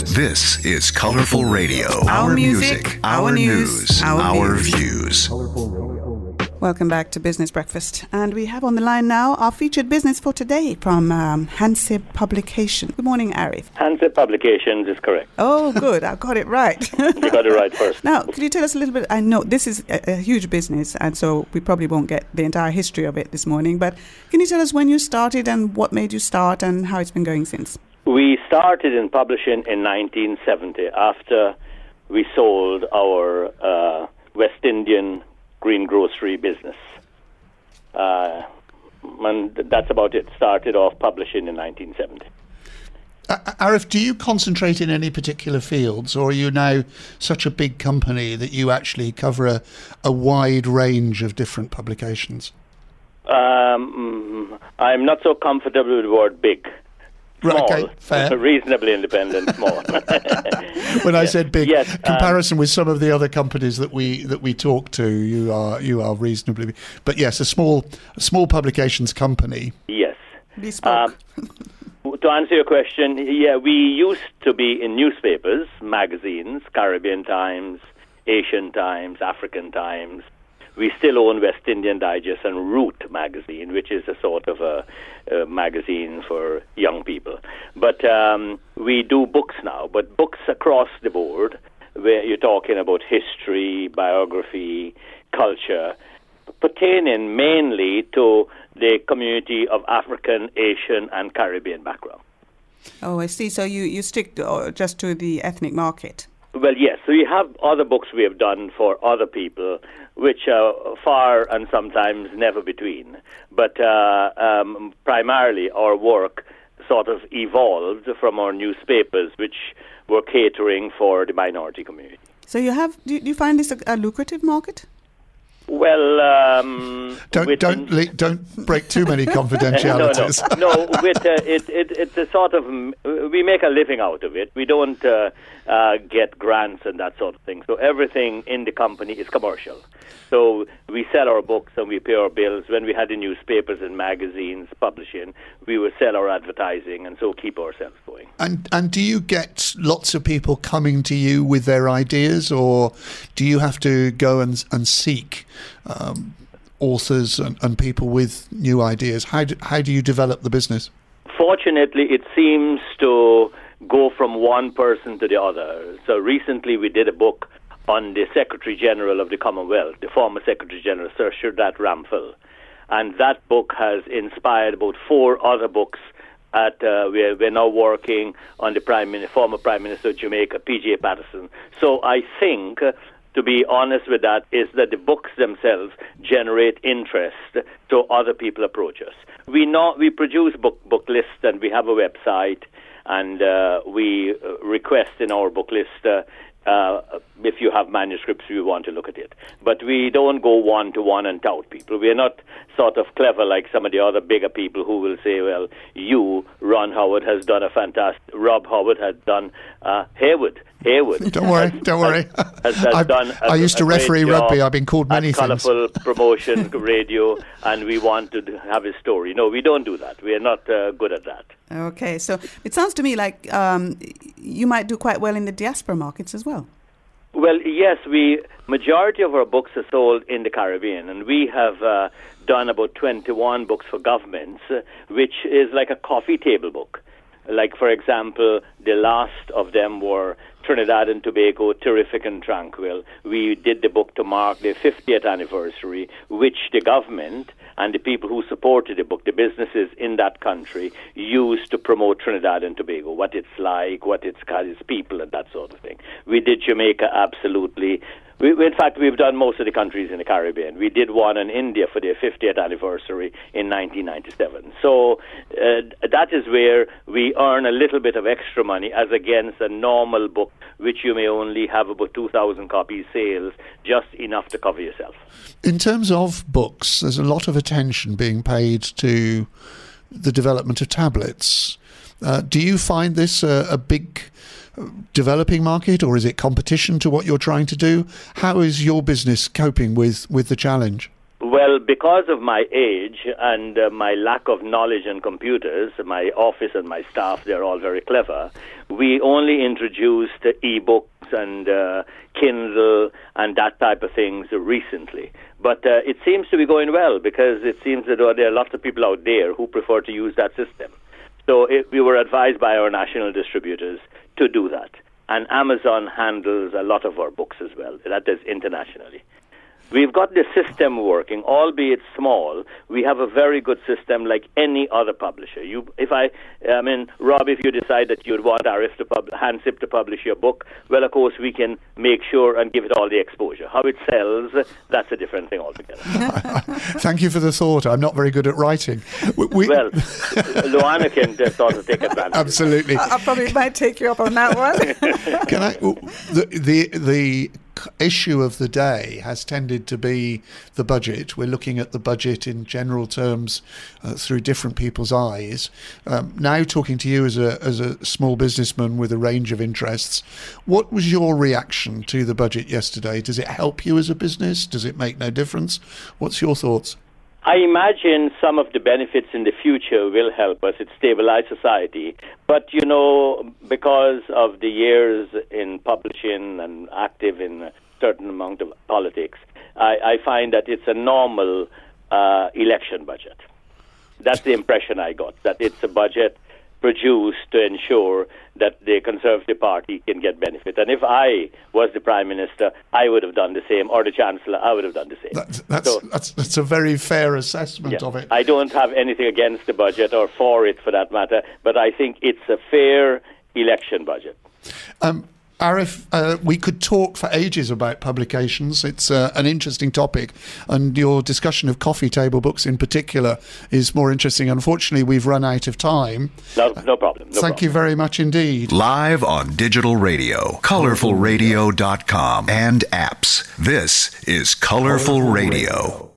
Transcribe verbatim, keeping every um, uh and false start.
This is Colorful Radio. Our, our music, music, our, our news, news, our, our views. Welcome back to Business Breakfast. And we have on the line now our featured business for today from um, Hanseb Publication. Good morning, Arif. Hanseb Publications is correct. Oh, good. I got it right. You got it right first. Now, could you tell us a little bit? I know this is a, a huge business, and so we probably won't get the entire history of it this morning. But can you tell us when you started and what made you start and how it's been going since? We started in publishing in nineteen seventy after we sold our uh, West Indian greengrocery business. Uh, and that's about it. Started off publishing in nineteen seventy. Uh, Arif, do you concentrate in any particular fields, or are you now such a big company that you actually cover a, a wide range of different publications? Um, I'm not so comfortable with the word big. Small, right, okay, fair. Reasonably independent, small. When I said big, yes, comparison um, with some of the other companies that we that we talk to, you are you are reasonably big. But yes, a small a small publications company. Yes. Bespoke. Um, to answer your question, yeah, we used to be in newspapers, magazines, Caribbean Times, Asian Times, African Times. We still own West Indian Digest and Root magazine, which is a sort of a, a magazine for young people. But um, we do books now, but books across the board, where you're talking about history, biography, culture, pertaining mainly to the community of African, Asian, and Caribbean background. Oh, I see. So you, you stick to, uh, just to the ethnic market? Well, yes. So we have other books we have done for other people, which are far and sometimes never between. But uh, um, primarily our work sort of evolved from our newspapers, which were catering for the minority community. So you have, do you find this a, a lucrative market? Well, um, don't don't le- don't break too many confidentialities. no, no, no. With uh, it, it, it's a sort of we make a living out of it. We don't uh, uh, get grants and that sort of thing. So everything in the company is commercial. So we sell our books and we pay our bills. When we had the newspapers and magazines publishing, we would sell our advertising and so keep ourselves going. And and do you get lots of people coming to you with their ideas, or do you have to go and and seek um, authors and, and people with new ideas? How do, how do you develop the business? Fortunately, it seems to go from one person to the other. So recently we did a book on the Secretary General of the Commonwealth, the former Secretary General, Sir Shridath Ramphal. And that book has inspired about four other books. At uh, we're, we're now working on the Prime Minister, former Prime Minister of Jamaica, P J Patterson. So I think, uh, to be honest with that, is that the books themselves generate interest, so other people approach us. We know we produce book book lists, and we have a website, and uh, we request in our book list. Uh, Uh, if you have manuscripts, we want to look at it. But we don't go one-to-one and tout people. We're not sort of clever like some of the other bigger people who will say, well, you, Ron Howard, has done a fantastic... Rob Howard has done... Uh, Haywood. Haywood. Don't worry, has, don't worry. Has, has, has done a, I used to referee rugby. I've been called many things. Colourful promotion, radio, and we want to have his story. No, we don't do that. We are not uh, good at that. Okay, so it sounds to me like um, you might do quite well in the diaspora markets as well. Well, yes, we majority of our books are sold in the Caribbean, and we have uh, done about twenty-one books for governments, uh, which is like a coffee table book. Like, for example, the last of them were Trinidad and Tobago, Terrific and Tranquil. We did the book to mark the fiftieth anniversary, which the government and the people who supported the book, the businesses in that country, used to promote Trinidad and Tobago, what it's like, what it's got, its people, and that sort of thing. We did Jamaica, absolutely. We, in fact, we've done most of the countries in the Caribbean. We did one in India for their fiftieth anniversary in nineteen ninety-seven. So uh, that is where we earn a little bit of extra money as against a normal book, which you may only have about two thousand copies sales, just enough to cover yourself. In terms of books, there's a lot of attention being paid to the development of tablets. Uh, do you find this a, a big developing market, or is it competition to what you're trying to do? How is your business coping with, with the challenge? Well, because of my age and uh, my lack of knowledge on computers, my office and my staff, they're all very clever. We only introduced uh, e-books and uh, Kindle and that type of things recently. But uh, it seems to be going well because it seems that there are lots of people out there who prefer to use that system. So it, we were advised by our national distributors to do that. And Amazon handles a lot of our books as well. That is internationally. We've got the system working, albeit small. We have a very good system like any other publisher. You, if I, I mean, Rob, if you decide that you'd want R F to pub, Hansip to publish your book, well, of course, we can make sure and give it all the exposure. How it sells, that's a different thing altogether. Thank you for the thought. I'm not very good at writing. We, we well, Luana can just sort of take advantage. Absolutely. I, I probably might take you up on that one. Can I? The the the issue of the day has tended to be the budget. We're looking at the budget in general terms uh, through different people's eyes. Um, now, talking to you as a as a small businessman with a range of interests, what was your reaction to the budget yesterday? Does it help you as a business? Does it make no difference? What's your thoughts? I imagine some of the benefits in the future will help us. It stabilizes society. But, you know, because of the years in publishing and active in a certain amount of politics, I, I find that it's a normal uh, election budget. That's the impression I got, that it's a budget produced to ensure that the Conservative Party can get benefit. And if I was the Prime Minister, I would have done the same, or the Chancellor, I would have done the same. That, that's, so, that's that's a very fair assessment yeah, of it. I don't have anything against the budget, or for it for that matter, but I think it's a fair election budget. Um, Arif, uh, we could talk for ages about publications. It's uh, an interesting topic, and your discussion of coffee table books in particular is more interesting. Unfortunately, we've run out of time. No, no problem. No Thank problem. you very much indeed. Live on digital radio, colourful radio dot com and apps. This is Colourful Radio.